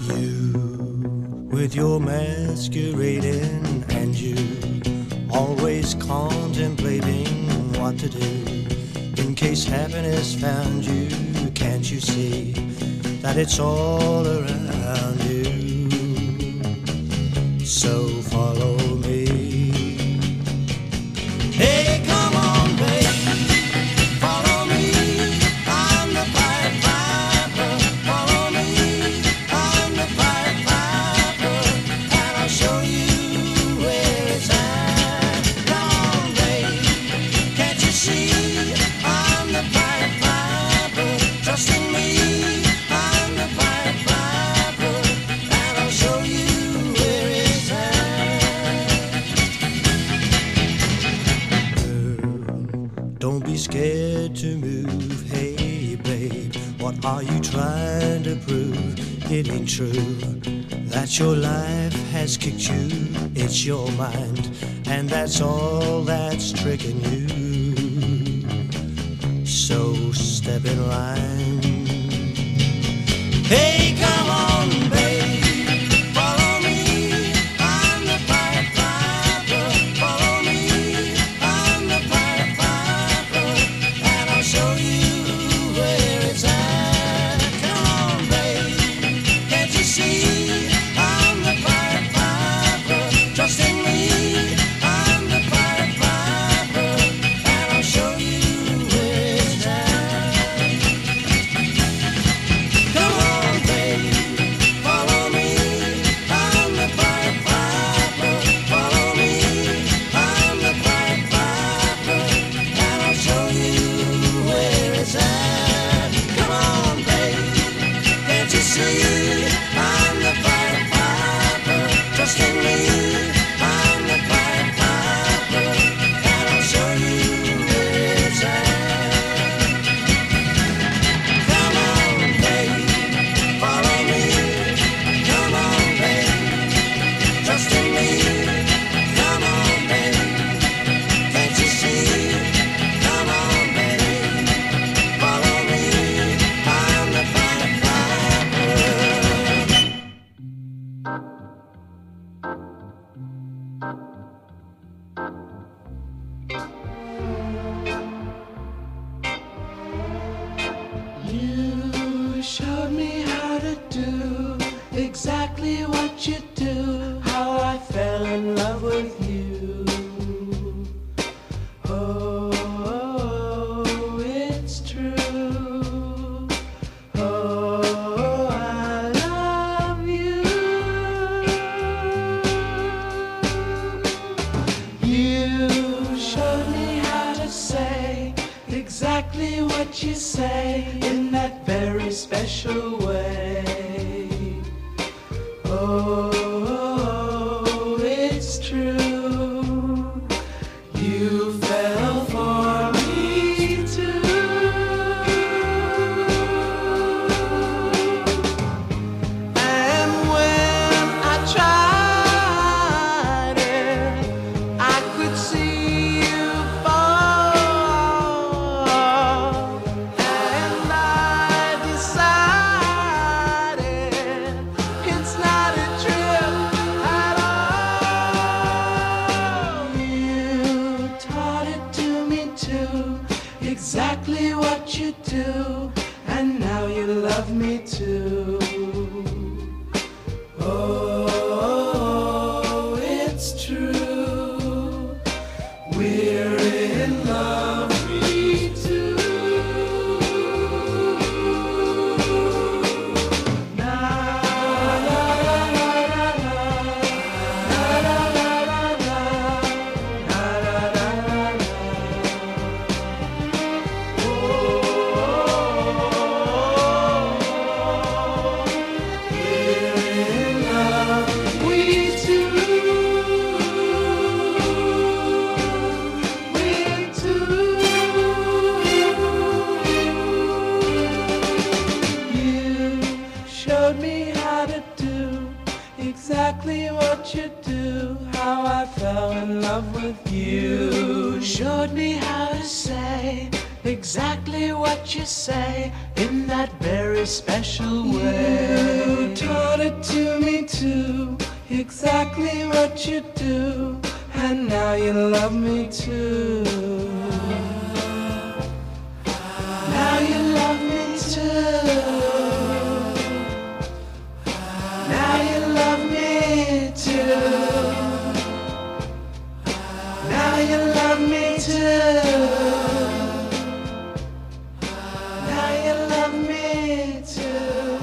You, with your masquerading, and you always contemplating what to do in case happiness found you. Can't you see that it's all around you? So follow me. Hey, come on, baby, follow me. I'm the Pied Piper. Follow me, I'm the Pied Piper, and I'll show you where it's at. Come on, baby, can't you see? I'm the Pied Piper. Trust in me, I'm the Pied Piper, and I'll show you where it's at. Don't be scared to move. Hey, babe, what are you trying to prove? It ain't true that your life has kicked you. It's your mind, and that's all that's tricking you. So step in line. Hey, come on, babe, follow me. I'm the Pied Piper. Follow me, I'm the Pied Piper, and I'll show you where it's at. Come on, babe, can't you see? I'm the Pied Piper. Trust in me, I'm the Pied Piper, and I'll show you where it's at. Come on, babe, follow me. I'm the Pied Piper. Follow me, I'm the Pied Piper, and I'll show you where it's at. Come on, babe, can't you see? I'm the Pied Piper. Trust in me, I'm the Pied Piper, and I'll show you where it's at. Come on, babe, follow me. Come on, babe, trust in me. Come on, babe, can't you see? Come on, babe, follow me. I'm the Pied Piper. You showed me how to do exactly what you do, how I fell in love with you. Oh, it's true. Oh, I love you. You showed me how to say exactly what you say in that very special way. Oh, it's true. You fell for me too. And when I tried it, I could see you fall, and I decided it's not a trip at all. You taught it to me too, exactly what you do, and now you love me too. Oh, it's true. We're in love, me too. Na la la la la la, na la la la la, na la la la la. Oh, we're in love, we two. We two. You showed me how to do exactly what you do, how I fell in love with you. Showed me how to say exactly what you say in that very special way. You taught it to me too, exactly what you do, and now you love me too. Now you love me too. Now you love me too. Now you love me too. Now you love me too.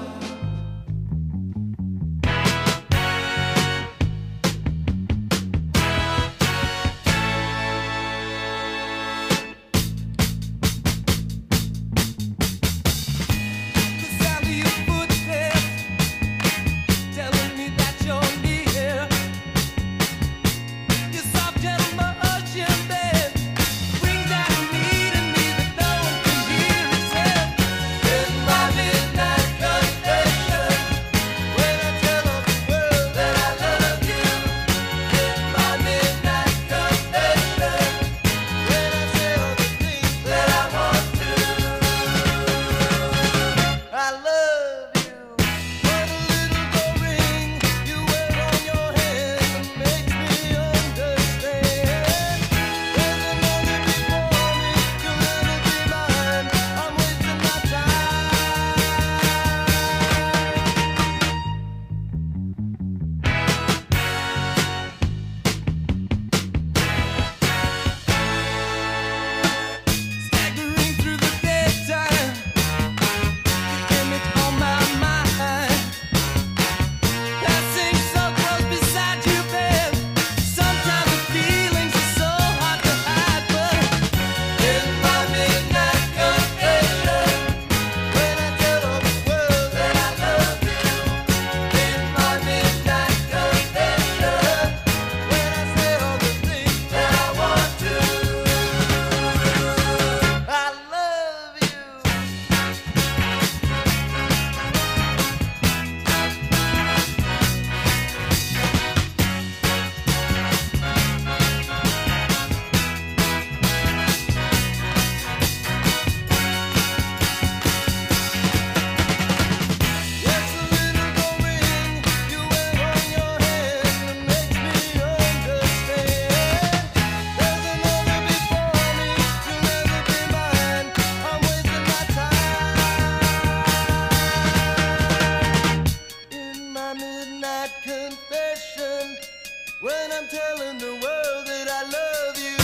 When I'm telling the world that I love you,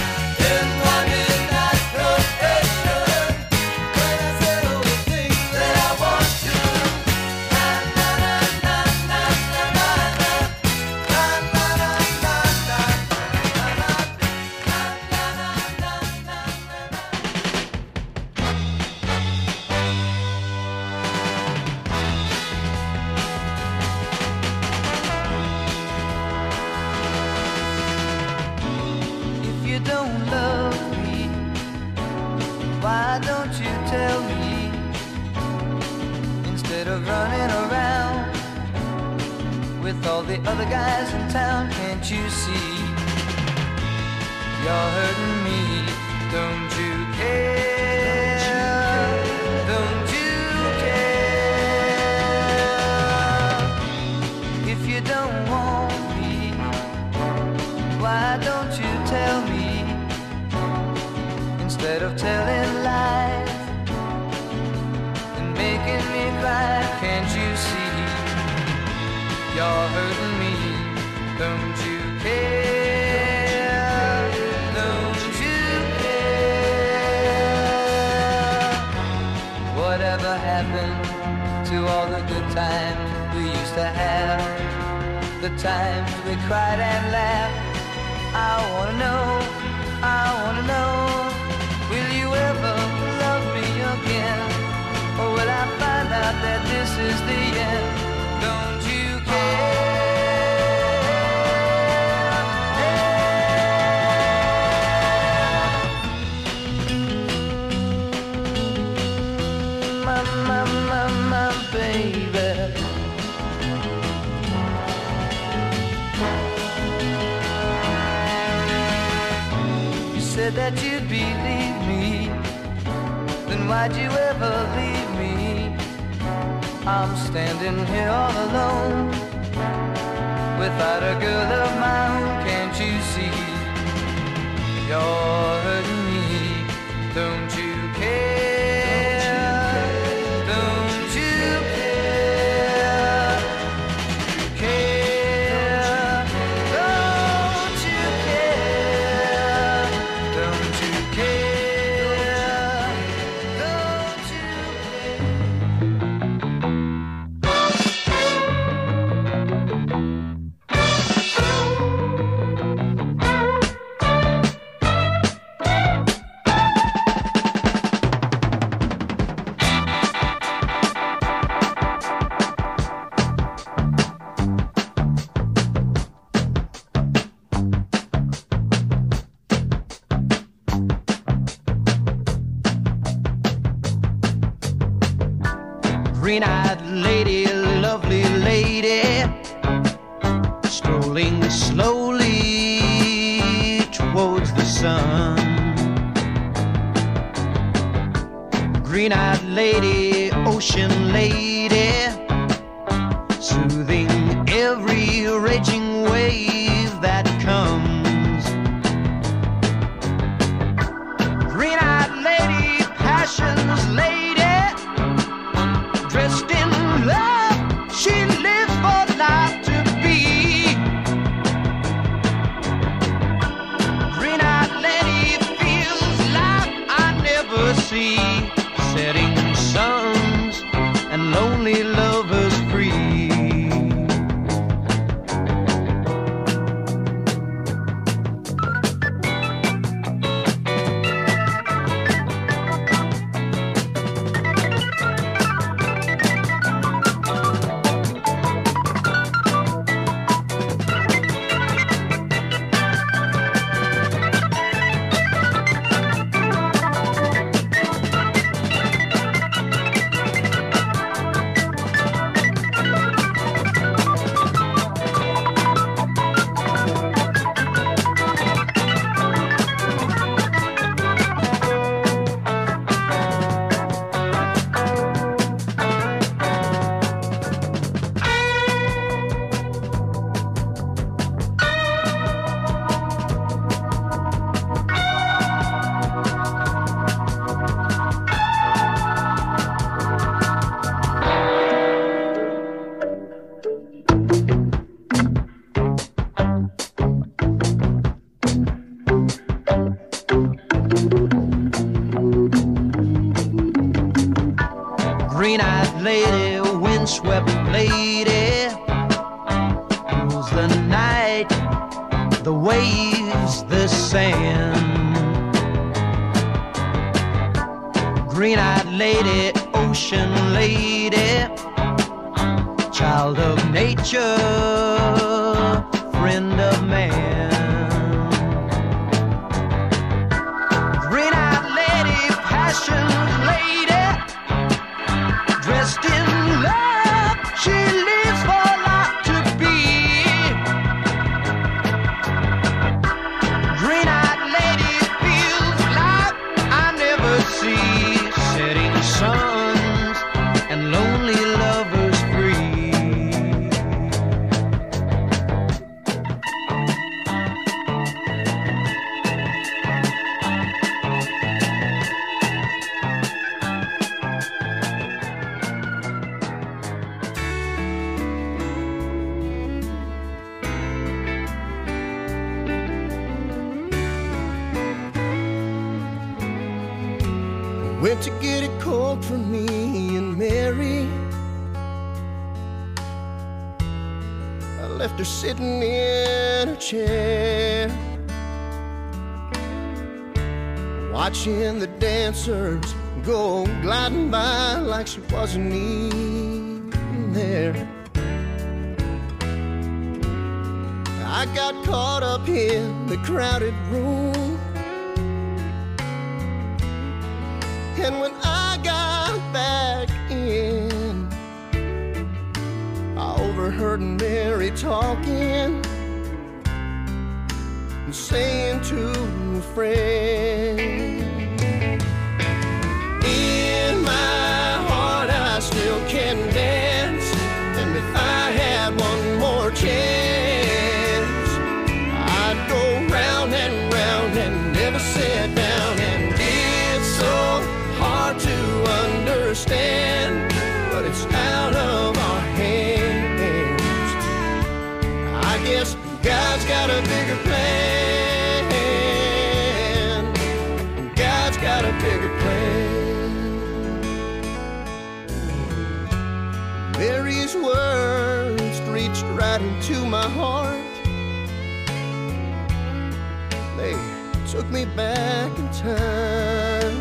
in my midnight confession, when I say all the things that I want to, na na na na na na na na na na na you don't love me, why don't you tell me? Instead of running around with all the other guys in town, can't you see? You're hurting me, don't you care? Don't you care? If you don't want me, why don't you tell me? Instead of telling lies and making me cry, can't you see? You're hurting me, don't you care? Don't you care? Whatever happened to all the good times we used to have? The times we cried and laughed. I wanna know, will you ever love me again? Or will I find out that this is the end? Don't you care? My baby. Said that you'd believe me why'd you ever leave me? I'm standing here all alone, without a girl of my own. Can't you see you're hurting me? Don't you care? Don't you care? Care? Don't you care? Don't you care? Don't you green-eyed lady, lovely lady, strolling slowly towards the sun. Green-eyed lady, ocean lady, soothing every raging wave that comes. Green-eyed lady, passion's lady, dressed in love, she lives for life to be. Green-eyed lady feels like I never see, setting suns and lonely lovers free. Green-eyed lady, windswept lady, rules the night, the waves, the sand. Green-eyed lady, ocean lady, child of nature, friend of man. Green-eyed lady, passion's lady, dressed in love, she lives for life to be. Green-eyed lady feels like I never see, setting suns and lonely lovers free. Went to get a Coke for me and Mary. I left her sitting in her chair, watching the dancers go gliding by like she wasn't even there. I got caught up in the crowded room, and when I got back in, I overheard Mary talking and saying to a friend, a bigger plan. God's got a bigger plan. Mary's words reached right into my heart. They took me back in time.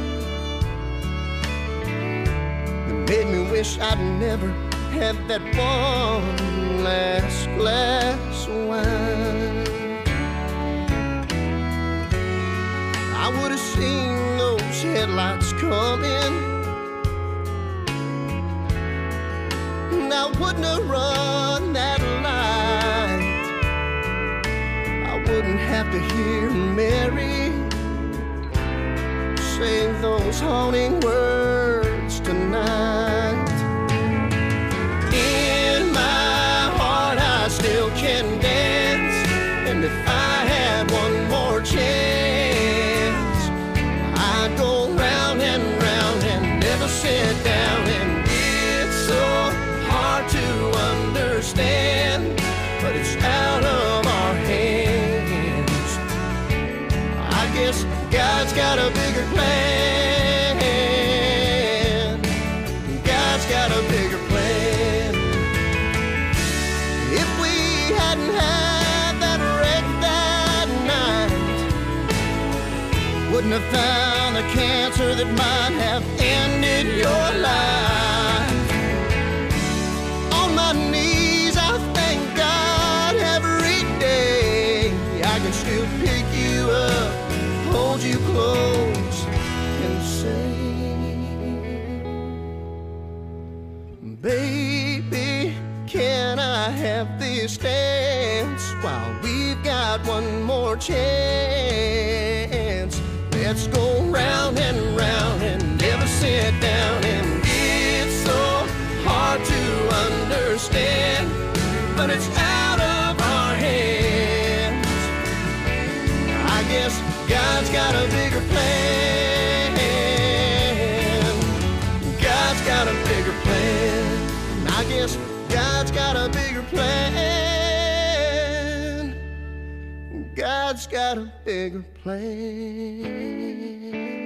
It made me wish I'd never had that one last glass of wine. I would have seen those headlights coming, and I wouldn't have run that light. I wouldn't have to hear Mary say those haunting words tonight. In my heart I still can dance, and if I had one more chance, I'd go round and round and never sit down. And it's so hard to understand, but it's out of our hands. I guess God's got a bigger plan. God's got a bigger plan. If we hadn't had that wreck that night, wouldn't have found the cancer that might have ended your life. On my knees I thank God every day. I can still pick you up, hold you close, and say, baby, can I have this dance while we've got one more chance? Let's go round and round and never sit down. And it's so hard to understand, but it's out of our hands. I guess God's got a bigger plan. God's got a bigger plan. I guess God's got a bigger plan. God's got a bigger plan.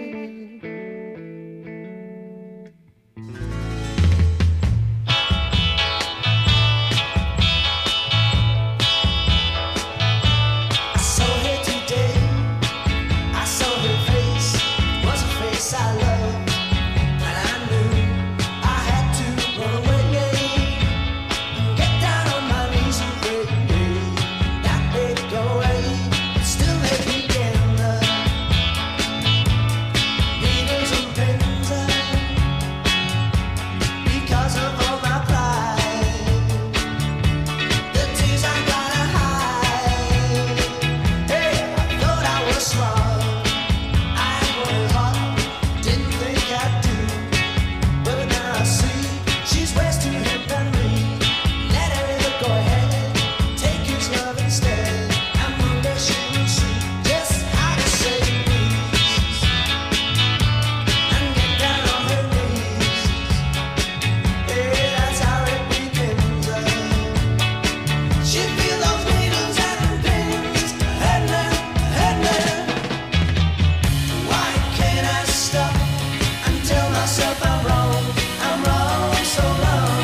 I saw her today. I saw her face. It was a face I loved, and I knew I had to run away and get down on my knees and pray that they'd go away. But still they begin needles and pins because of all my pride. The tears I gotta hide. Hey, I thought I was smart. I worked hard, didn't think I'd do. But now I see she's ways too hip than me. Let her go ahead, take his love instead. And one day she will see just how to say please and get down on her knees. Hey, that's how it begins. She feel those needles and pins, headland. Why can't I stop and tell myself I'm wrong so long?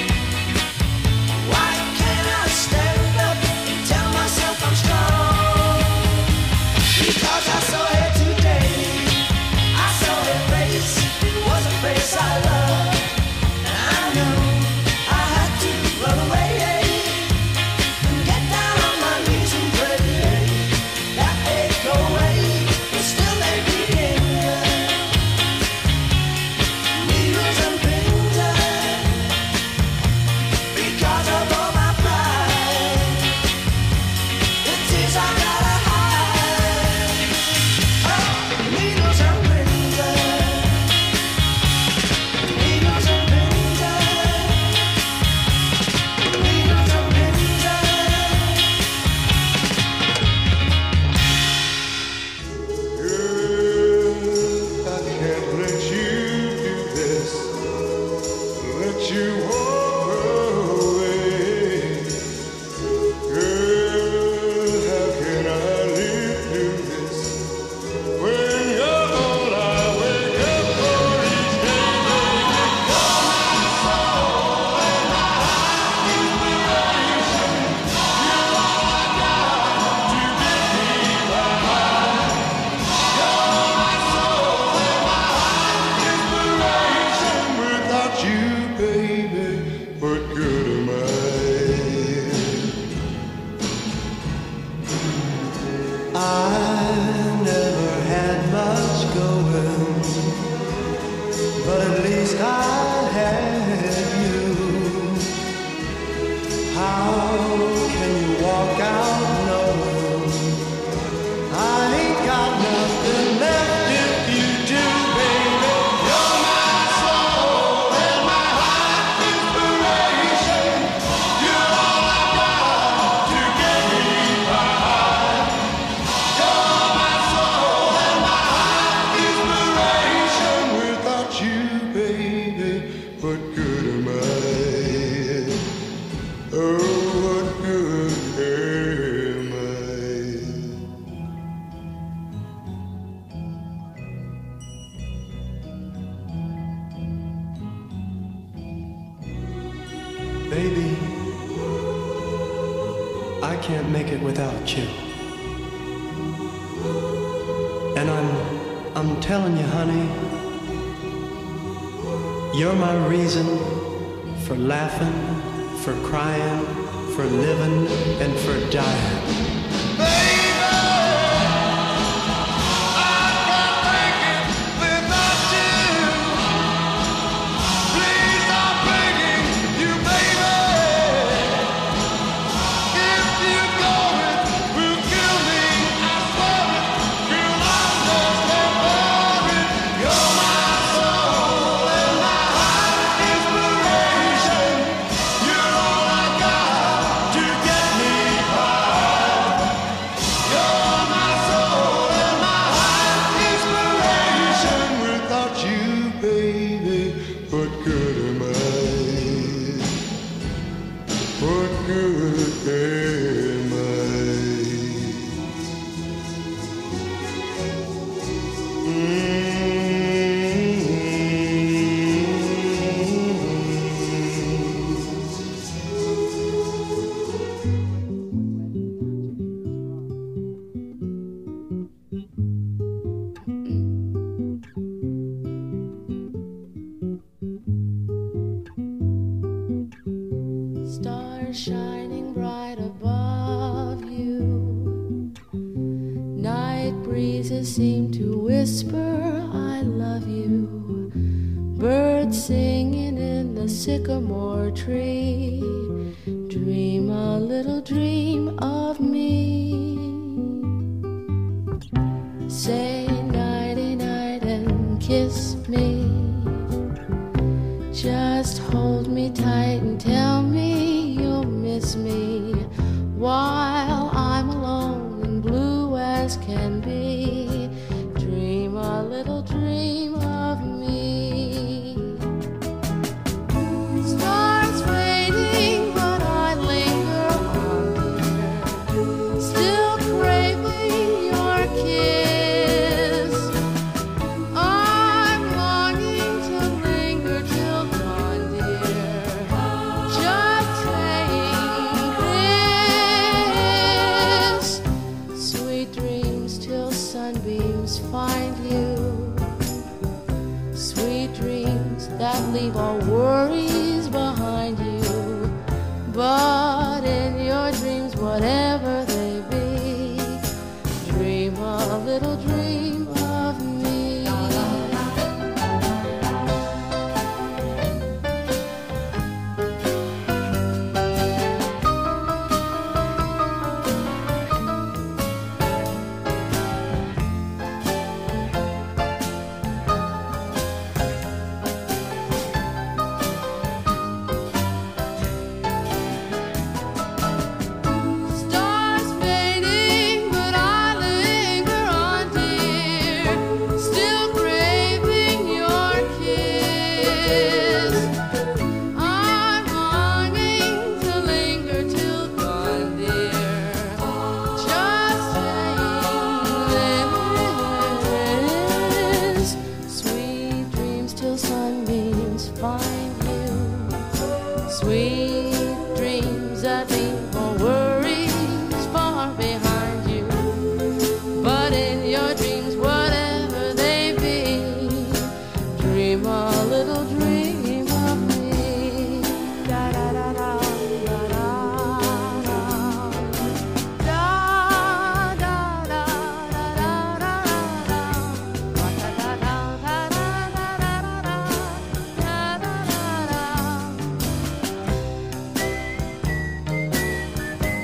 Why can't I stand up and tell myself I'm strong? Because I saw her today. I saw her face. It was a face I loved, and I knew I had to run away and get down on my knees and pray that they'd go away. But still they begin needles and pins because of all my pride. The tears I gotta hide. Oh, needles and pins, needles and pins, needles and pins. Girl, I can't let you do this, let you walk away. Girl, have Baby, I can't make it without you. And I'm telling you, honey, you're my reason for laughing, for crying, for living, and for dying. Stars shining bright above you. Night breezes seem to whisper, I love you. Birds singing in the sycamore tree. Dream a little dream of me. Say nighty night and kiss me. Just hold me tight and tell me you'll miss me while I'm alone and blue as can be. Dream a little dream of me. Stars fading, but I linger on, dear, still craving your kiss. I'm longing to linger till dawn, dear, just saying this. Sweet dreams till sunbeams find you. Sweet dreams that leave all worries behind you. But in your dreams, whatever they be, dream a little dream of me. Stars fading, but I linger on, dear, still craving your kiss. I'm longing to linger till dawn, dear, just saying this. Sweet dreams till sunbeams find you. Sweet dreams that leave all worries far behind you. But in your dreams, whatever they be, dream a little dream of me. Da da da da da da da. Da da da da da da da. Da da da da da da da da. Da da da da.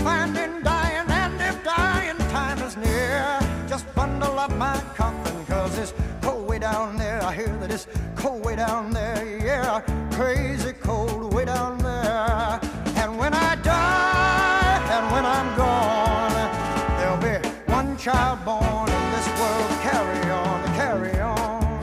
finding dying, and if dying time is near, just bundle up my coffin, 'cause it's cold way down there. I hear that it's cold way down there, yeah, crazy cold way down there. And when I die, and when I'm gone, there'll be one child born in this world to carry on, to carry on.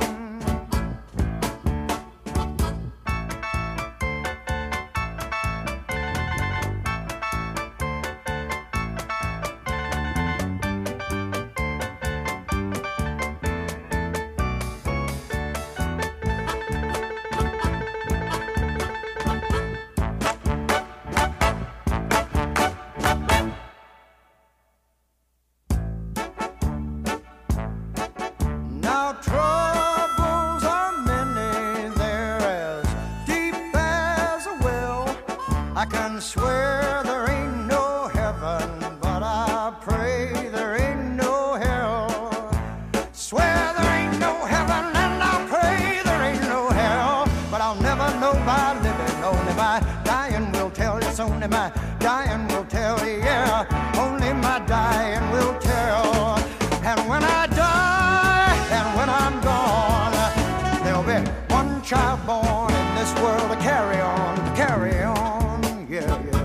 Now troubles are many, they're as deep as a well. I can swear there ain't no heaven, but I pray there ain't no hell. Swear there ain't no heaven, and I pray there ain't no hell. But I'll never know by living, only by dying will tell. It's only my dying will tell, yeah, only my dying will tell. And when I die, and when I'm gone, there'll be one child born in this world to carry on, yeah, yeah.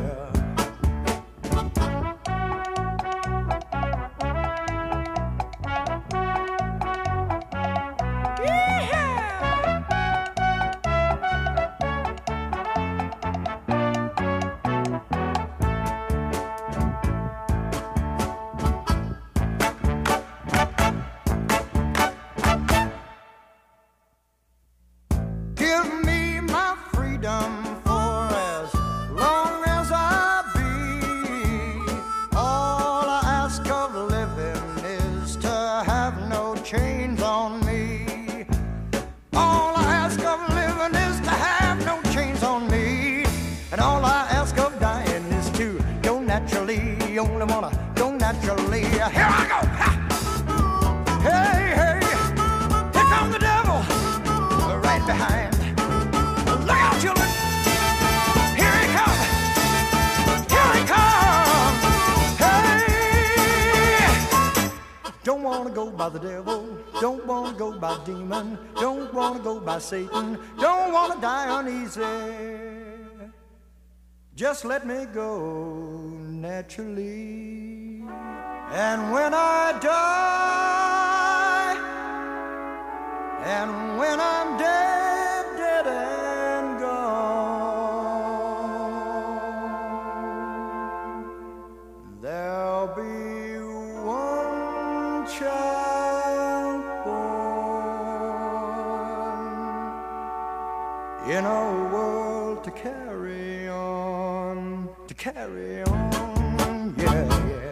Give me my freedom for as long as I be. All I ask of living is to have no chains on me. All I ask of living is to have no chains on me. And all I ask of dying is to go naturally. You only wanna go naturally. Here I go! Ha! Hey, hey! Here comes the devil! Right behind. Look out, children! Here he comes! Here he comes! Hey! Don't wanna go by the devil. Don't wanna go by demon. Don't wanna go by Satan. Don't wanna die uneasy. Just let me go naturally. And when I die, and when I'm dead, dead and gone, there'll be one child born in a world to carry on, yeah, yeah.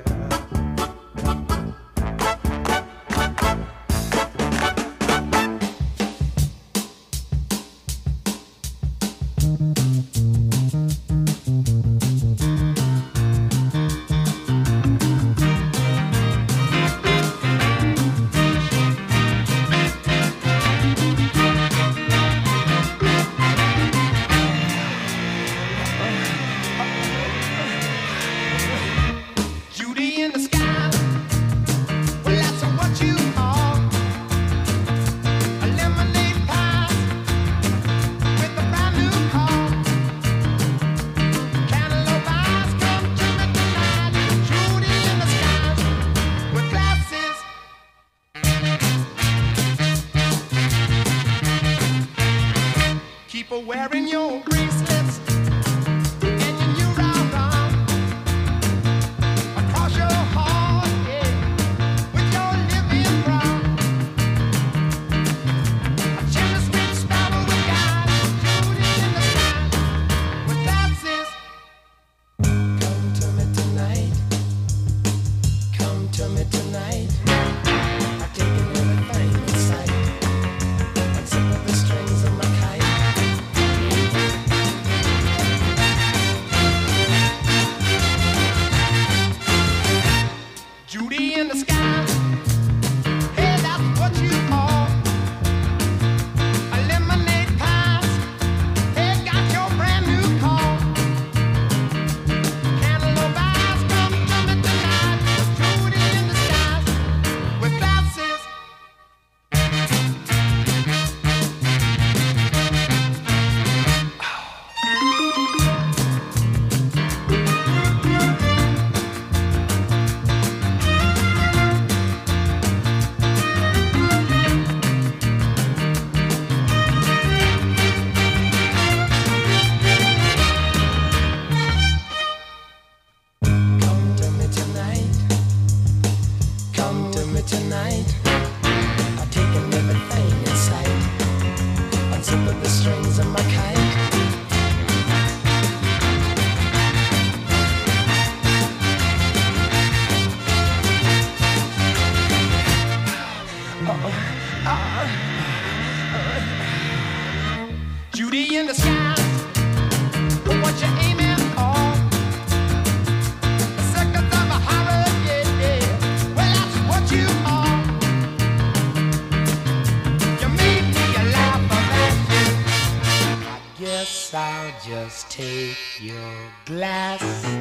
Just take your glass.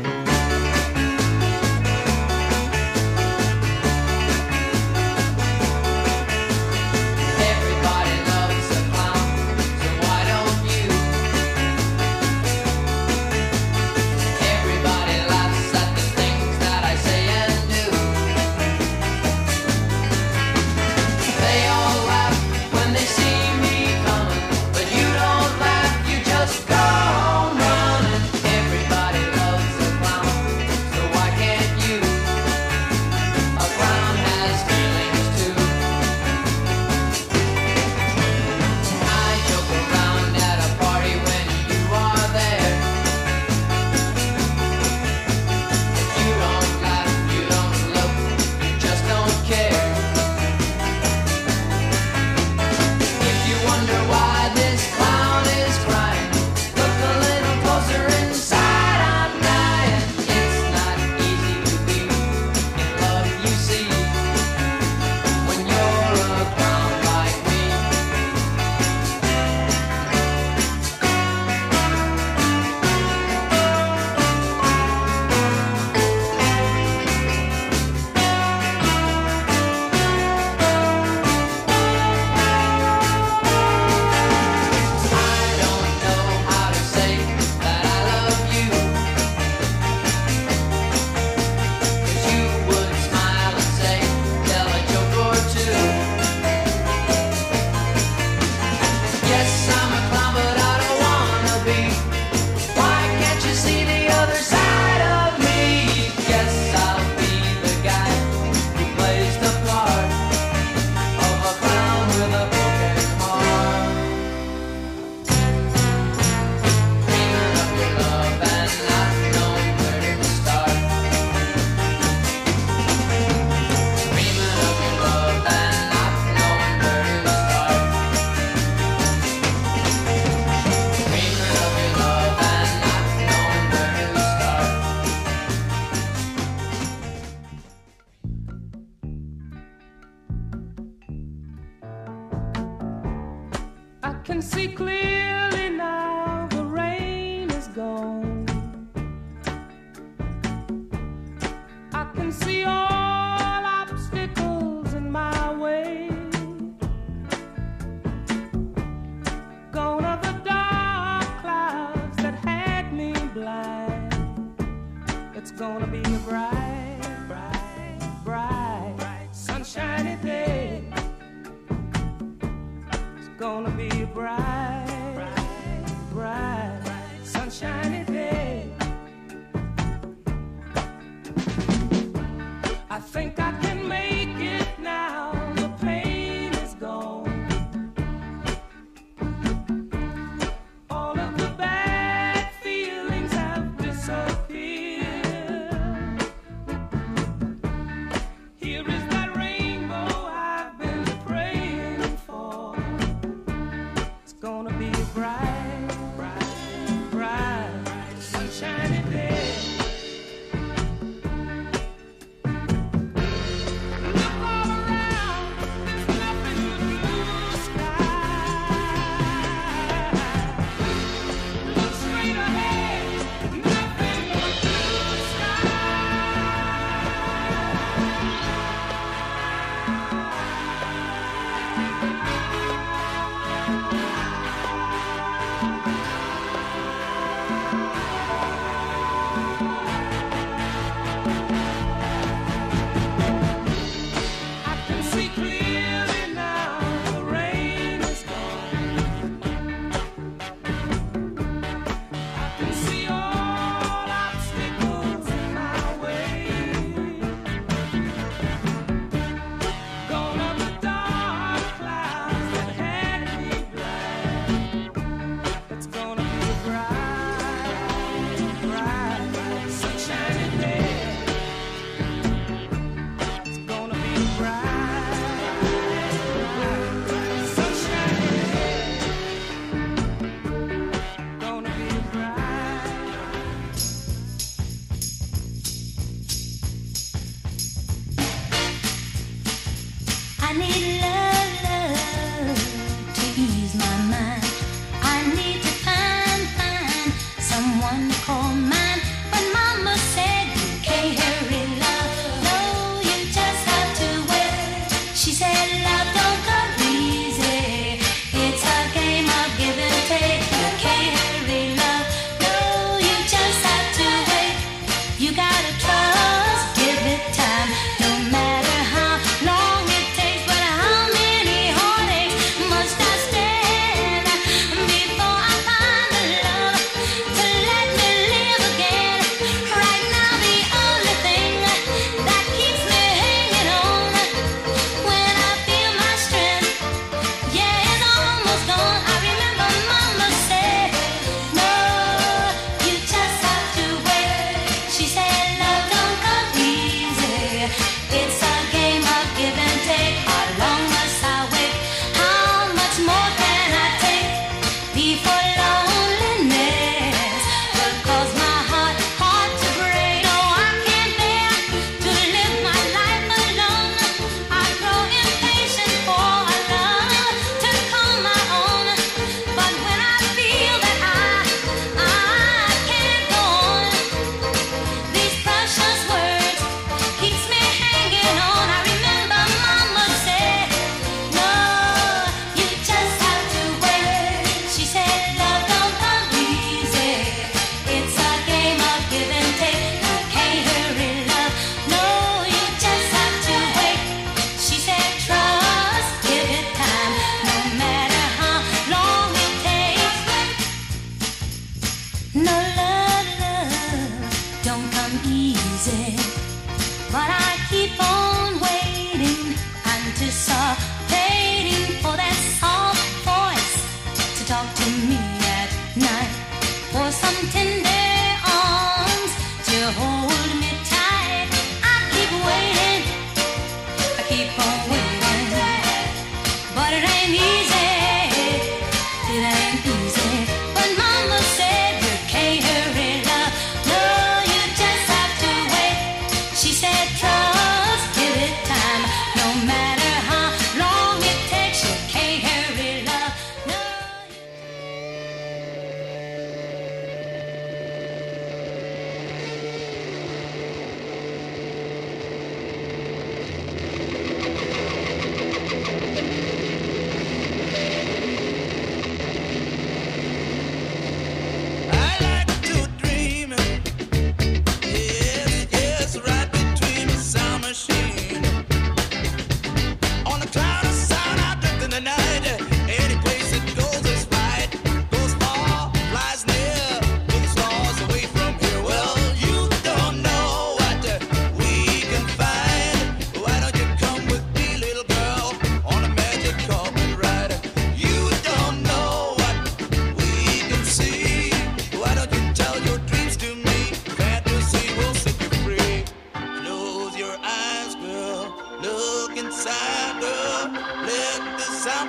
Everybody loves a clown, so why don't you? Everybody laughs at the things that I say and do. They all laugh when they see me coming, but you don't laugh, you just go home running. Everybody loves a clown, so why can't you? A clown has feelings too. I joke around at a party when you are there. If you don't laugh, you don't look, you just don't care. If you wonder why this clown is crying, look a little closer inside, I'm dying. It's not easy to be in love, you see, when you're a clown like me. I don't know how to say that I love you, 'cause you would smile and say, tell a joke or two. Yes, I'm a clown, but I don't wanna be. Why can't you see the other side of me? Guess I'll be the guy who plays the part of a clown with a broken heart. Dreaming of your love and not knowing where to start. Dreaming of your love and not knowing where to start. Dreaming of your love and not knowing where to start. I can see clearly now the rain is gone. I can see all obstacles in my way. Gone are the dark clouds that had me blind. It's gonna be a bright, bright, bright, sunshiny day. It's gonna be a bright, bright, sunshiny day. I think I can make it now. The pain is gone. All of the bad feelings have disappeared. Here is that rainbow I've been praying for. It's gonna be a bright, bright, bright, sunshiny day.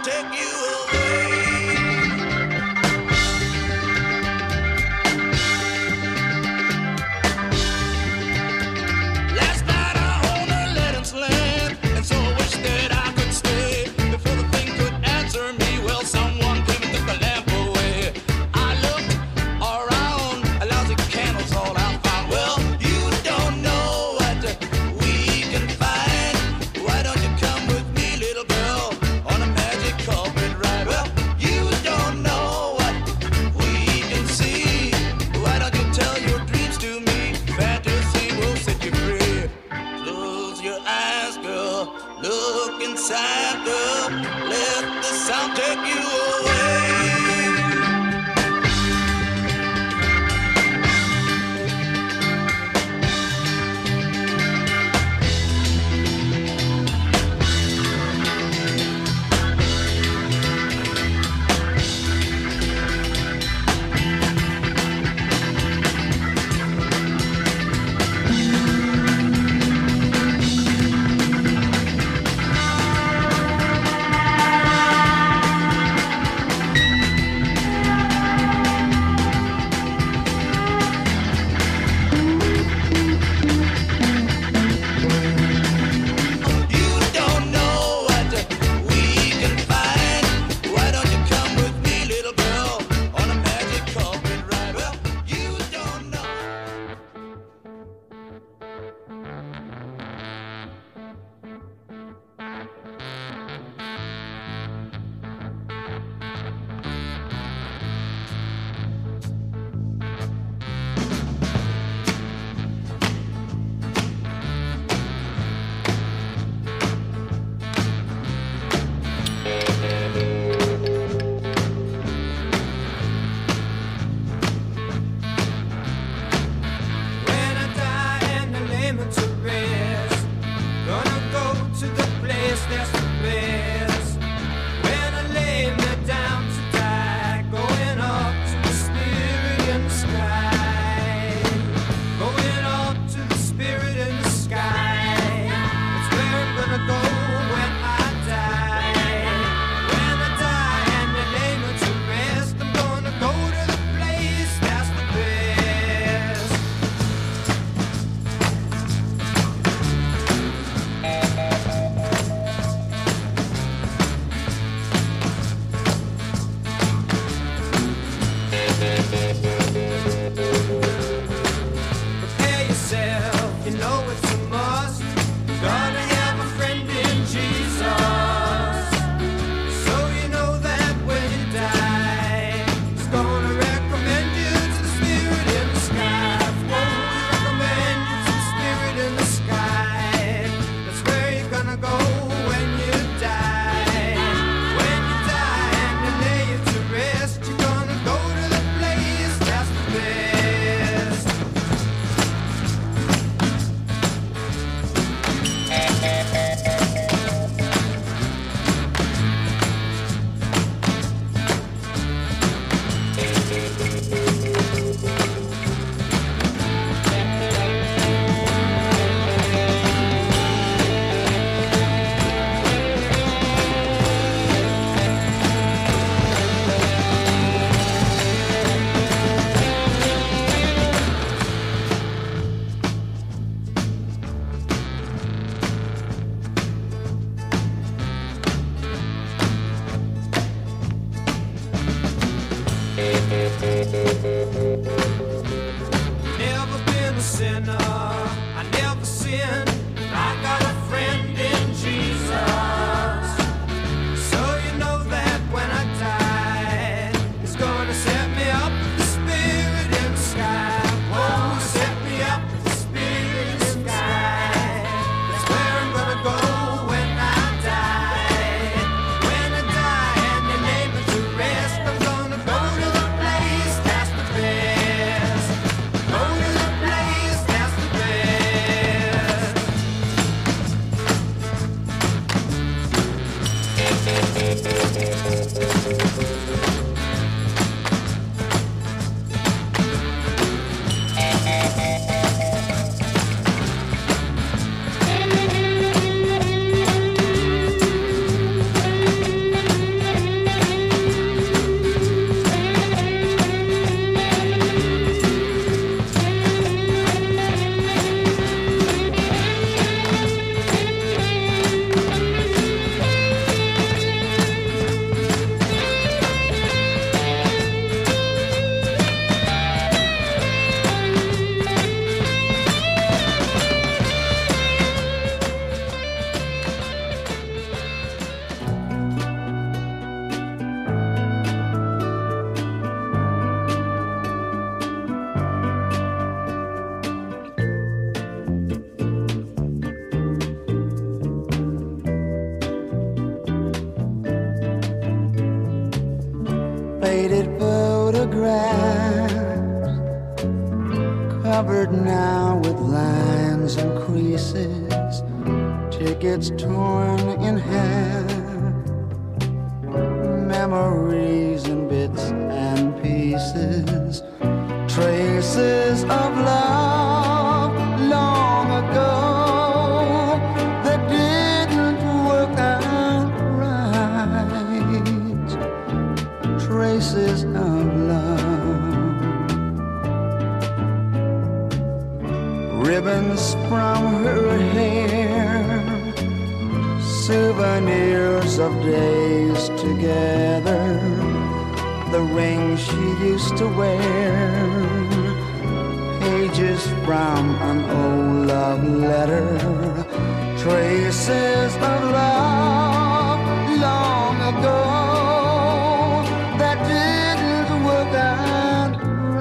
take you away. Last night I owned a letting slam, and so I wish that I could stay. Before the thing could answer me, well, someone came and took the lamp away. I looked around, a lousy candle's all I found. Well, you don't know what we can find. Why don't you come with me, little girl, on a magic carpet? covered now with lines and creases, tickets torn in half, memories in bits and pieces, traces of love long ago that didn't work out right, traces of love. Ribbons from her hair, souvenirs of days together, the ring she used to wear, pages from an old love letter, traces of love long ago that didn't work out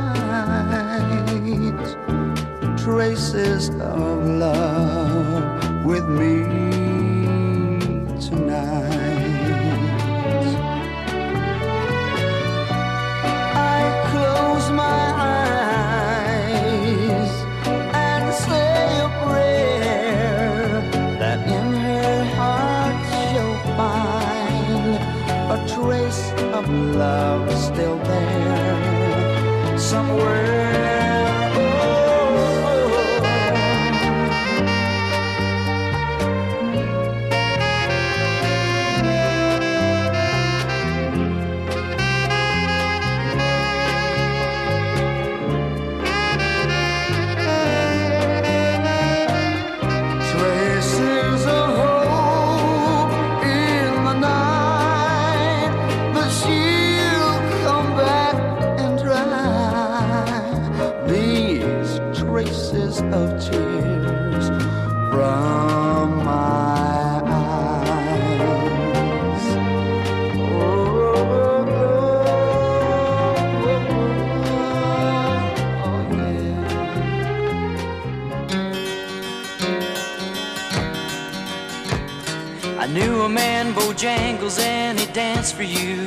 right, traces of love with me tonight. I close my eyes and say a prayer that in her heart she'll find a trace of love still there somewhere. Of tears from my eyes. I knew a man, Bojangles, and he danced for you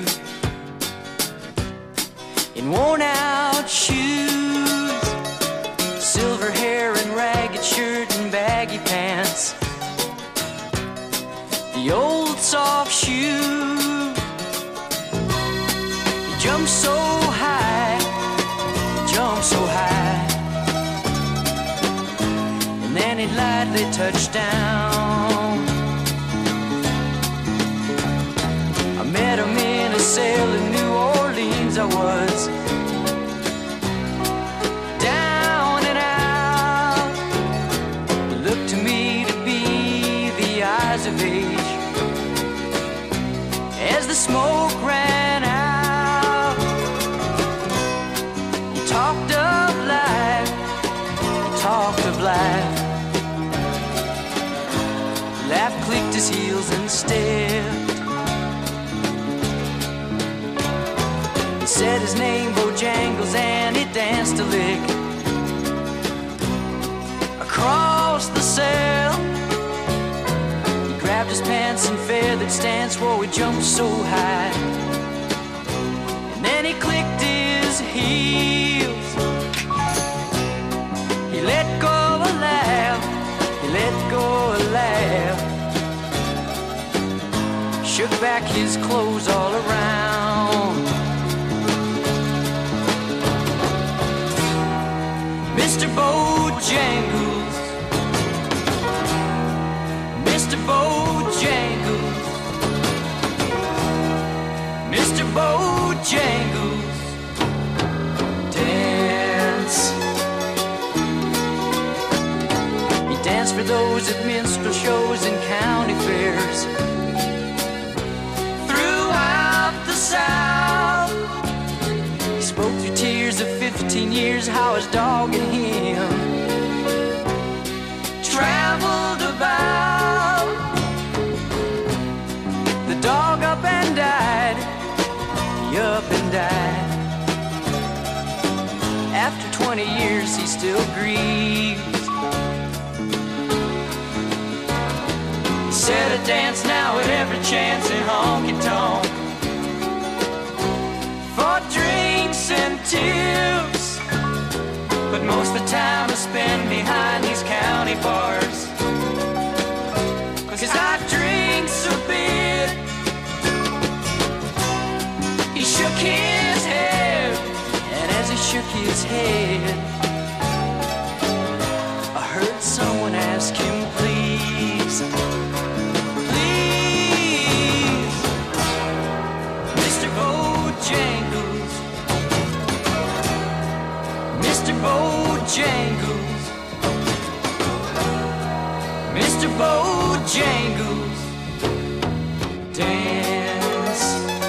in worn-out shoes, silver hair and ragged shirt and baggy pants, the old soft shoe. He jumped so high, and then he lightly touched down. I met him in a cell in New Orleans. I was of age. As the smoke ran out, he talked of life, Laugh clicked his heels and stepped. He said his name, Bojangles, and he danced a lick across the cell. Grabbed his pants and feathered stance, whoa, he jumped so high. And then he clicked his heels. He let go of a laugh, he let go of a laugh. Shook back his clothes all around. Mr. Bojangles, Mr. Bojangles, Mr. Bojangles, dance. He danced for those at minstrel shows and county fairs throughout the South. He spoke through tears of 15 years how his dog and him traveled about. The dog up and died, he up and died. After 20 years he still grieves. He said I dance now at every chance in honky-tonk for drinks and tips, but Most of the time I spend behind these county bars, 'cause I drink so big. He shook his head, and as he shook his head, I heard someone ask him, please, please, Mr. Bojangles, Mr. Bojangles, Mr. Bojangles, dance.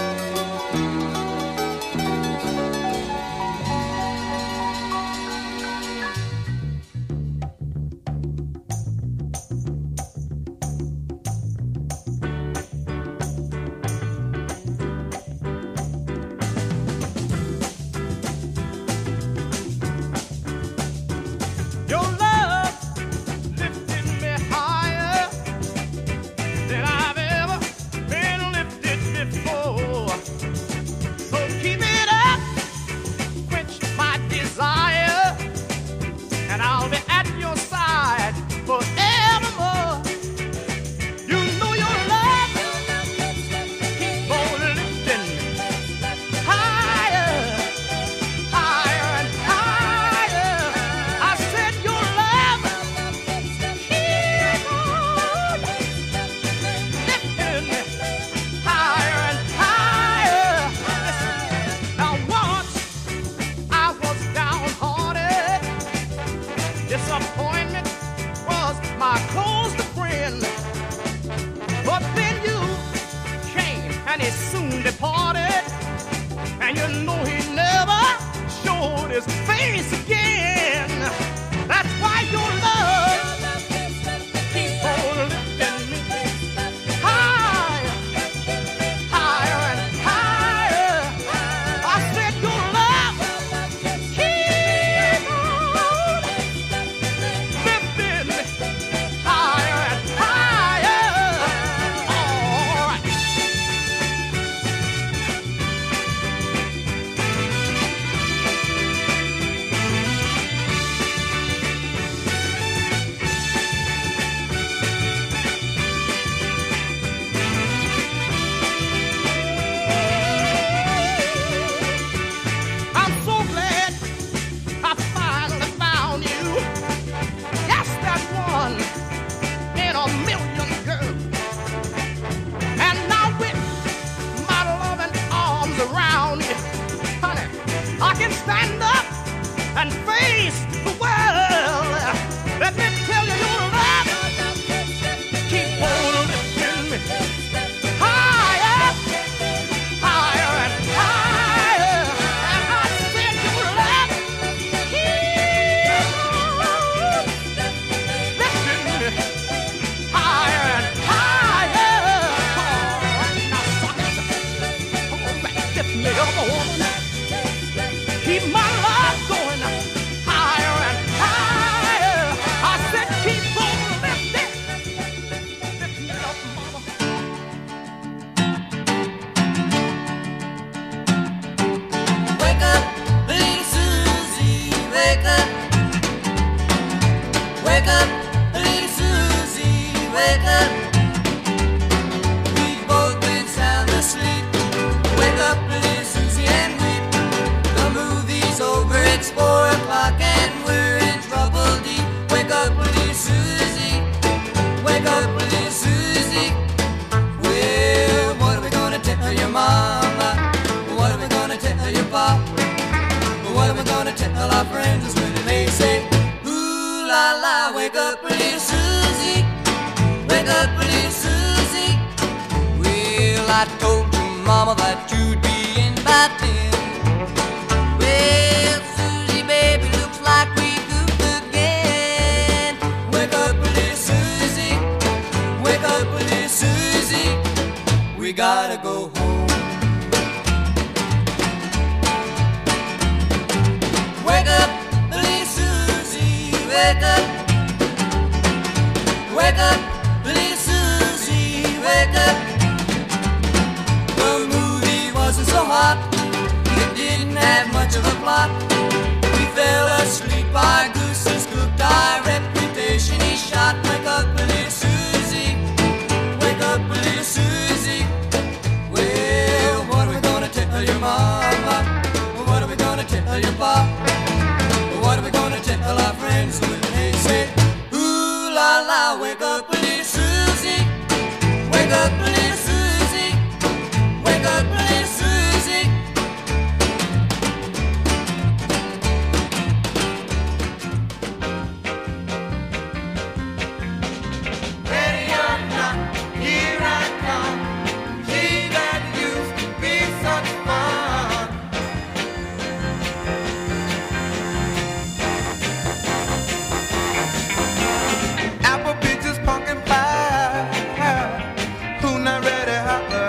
Your love lifted me higher than I've ever been lifted before. So keep it up, quench my desire, and I'll be at your side forevermore. You know your love keep on lifting higher, higher and higher. I said your love keep on lifting higher and higher. Now once I was downhearted, disappointment was my closest friend. But then you came and he soon departed, and you know he never showed his face again. That's why your love keep on lifting me higher, higher and higher. I said your love keep on lifting me higher and higher. All right. I'm so glad I finally found you. Yes, that one in a million, girl. And now with my loving arms around you, honey, I can stand up and face the world. Let me tell you, your love keep on lifting me higher, higher and higher. And I said your love keep on lifting me higher and higher. Now, suckers, come on back, lift me up, woman. Keep my love going higher and higher. I said keep on lifting, lift me up, mama. Wake up, little Susie, wake up. Wake up, little Susie, wake up. We've both been sound asleep. Wake up, little Susie, and weep. The movie's over, it's 4 o'clock, and we're in trouble deep. Wake up, little Susie, wake up, little Susie. Well, what are we gonna tell your mama? What are we gonna tell your papa? What am I gonna tell our friends when they say, ooh la la, wake up, little Susie, wake up, little Susie. Well, I told your mama that you'd be in by 10. Well, Susie, baby, looks like we goofed again. Wake up, little Susie, wake up, little Susie. We gotta go home. Wake up, little Susie, wake up. Wake up, little Susie, wake up. The movie wasn't so hot, it didn't have much of a plot. We fell asleep, our goose is cooked, our reputation is shot. Wake up, little Susie. Wake up, little Susie. Well, what are we gonna tell your mama? What are we gonna tell your papa? What are we gonna tell our friends when they say, ooh la la, wake up, little Susie. Wake up, little Susie. Wake up, little Susie. Ready or not, here I come. Gee, that used to be such fun. Apple peaches, pumpkin pie. Who not ready? Holler,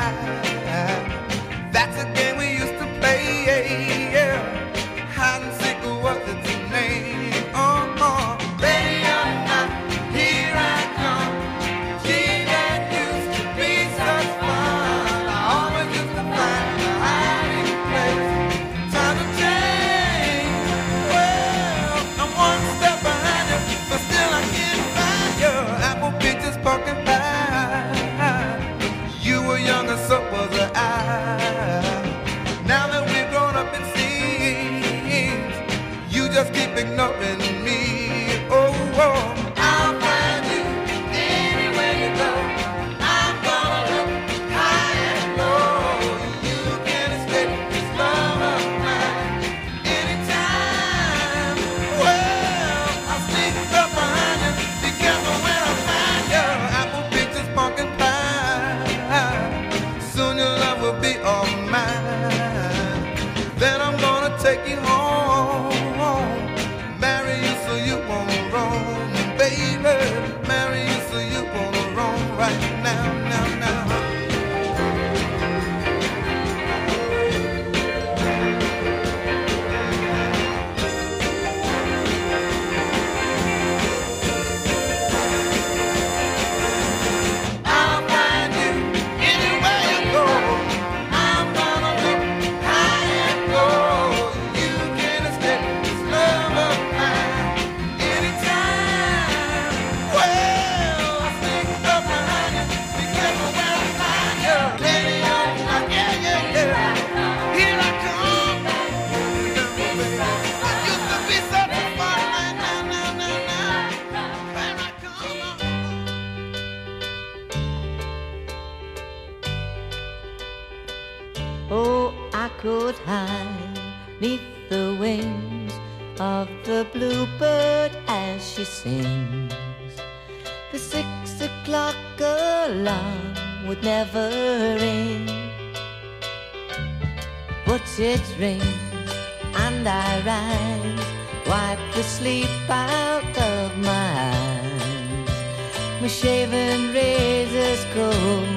that's a game we used to play. Yeah. Hide and seek was its name. Ready or not, here I come. Gee, that used to be such fun. I always used to find a hiding place. Time to change. Well, I'm one step behind you, but still I can't find you. Apple peaches, pumpkin pie. You were younger, so was I. Now that we've grown up, it seems you just keep ignoring me. Oh, I'll find you anywhere you go. I'm gonna look high and low. You can't escape this love of mine anytime. Well, I'll sneak up behind you. Be careful when I find you. Apple peaches, pumpkin pie. Soon your love will be all mine. Then I'm gonna take you home. Marry you so you won't roam, baby. Marry you so you won't roam right now, now, now. I'll find you anywhere you go. I'm gonna look high and low. You can't escape this love of mine anytime. Well, I sneak up behind you. Be careful where I find you. Ready or not, yeah, yeah, yeah. Here I come. I used to be such a fun. Now, now, now, now. Here I come. Oh, I could hide neath the wings of the bluebird as she sings. The 6 o'clock alarm would never ring, but it rings and I rise, wipe the sleep out of my eyes. My shaven razor's cold